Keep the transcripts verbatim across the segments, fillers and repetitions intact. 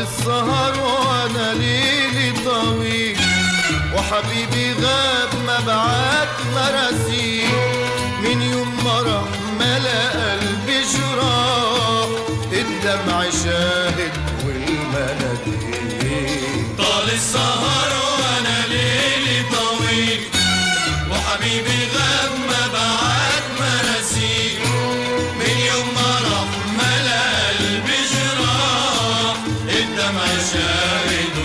السهر وانا ليلي طويل، وحبيبي غاب ما بعت مراسيل، من يوم ما راح ملا قلبي جراح، الدمع شاهد والمناديل. طال السهر وانا ليلي طويل، وحبيبي غاب ما بعت مراسيل، من يوم ما راح ملا قلبي جراح، الدمع شاهد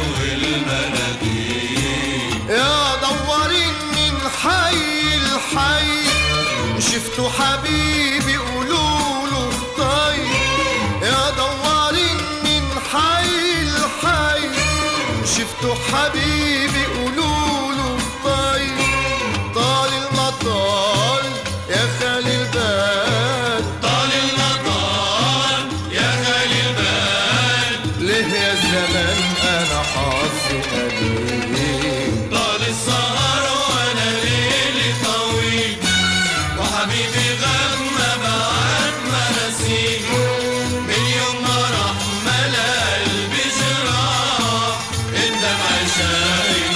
والمناديل. يا دوارين من حي الحي، شفتوا حبيبي قولوله خطاي، يا دوارين من حي الحي، شفتوا حبيبي قولوله خطاي، طال المطال يا خالي البال، طال المطال يا خالي البال، ليه يا زمان انا حظي قليل. طال السهر وانا ليلي طويل، وحبيبي غاب ما بعت مراسيل، من يوم ما راح ملا قلبي جراح، الدمع شاهد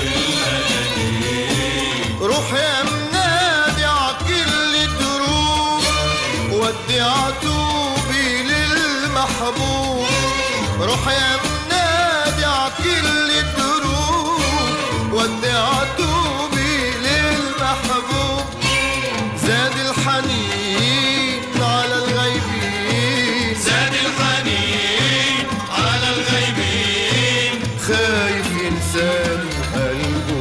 والمناديل. روح يا منادي عكل الدروب، ودي عتوبي للمحبوب، روح يا منادي عكل الدروب، ودي عتوبي للمحبوب، زاد الحنين على الغيبين، زاد الحنين على الغيبين، خايف ينساني قلبه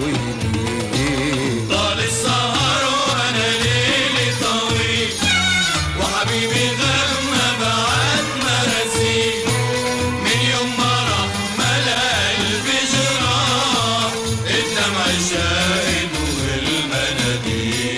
يمين. طال السهر وانا ليلي طويل، وحبيبي غاب ما بعت مراسيل، من يوم ما راح ملا قلبي جراح، الدمع شاهد والمناديل.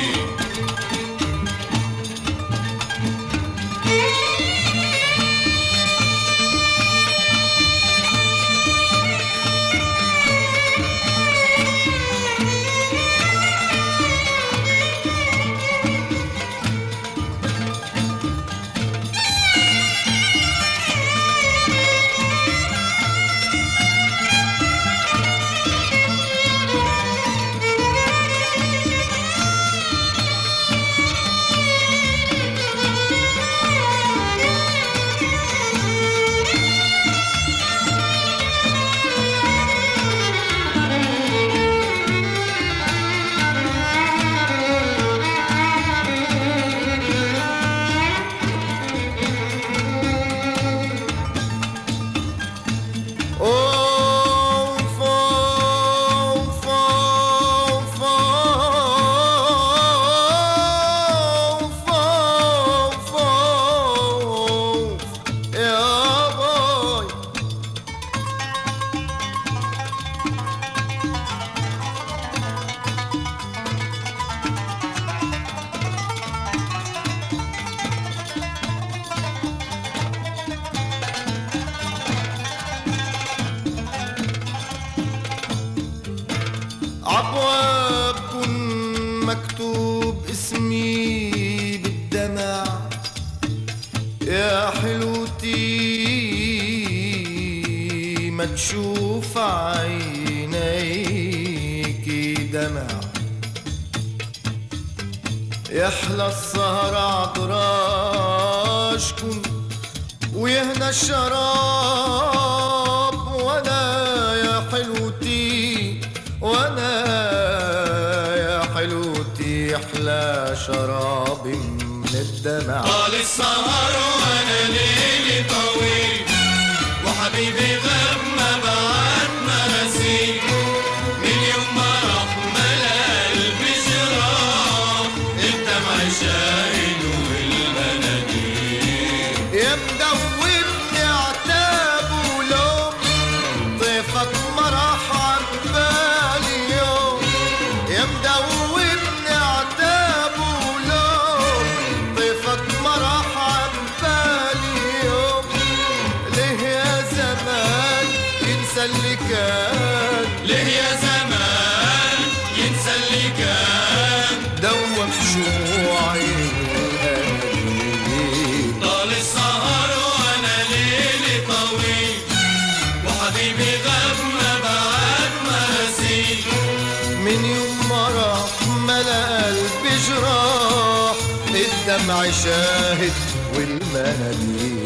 أوف أوف أوف أوف أوف أوف يا باي. عبوابكن مكتوب اسمي بالدمع، يا حلوتي ما تشوف عينيكي دمع، يحلى السهر عطراشكن ويهنى الشراب، وانا يا حلوتي وانا يا حلوتي احلى شراب من الدمع. طال السهر وانا ليلي طويل، وحبيبي غاب ما بعت مراسيل، من يوم ما راح ملا قلبي جراح، الدمع شاهد والمناديل. يا مدوبني عتاب ولوم، ضيفك ما راح عن بالي يوم، يا مدوبني عتاب ولوم، ضيفك ما راح عن بالي يوم، ليه يا زمان ينسى اللي كان، ليه يا زمان ينسى اللي كان، دوم شموعي والأناديل. طال السهر وانا ليلي طويل، والدمع شاهد والمناديل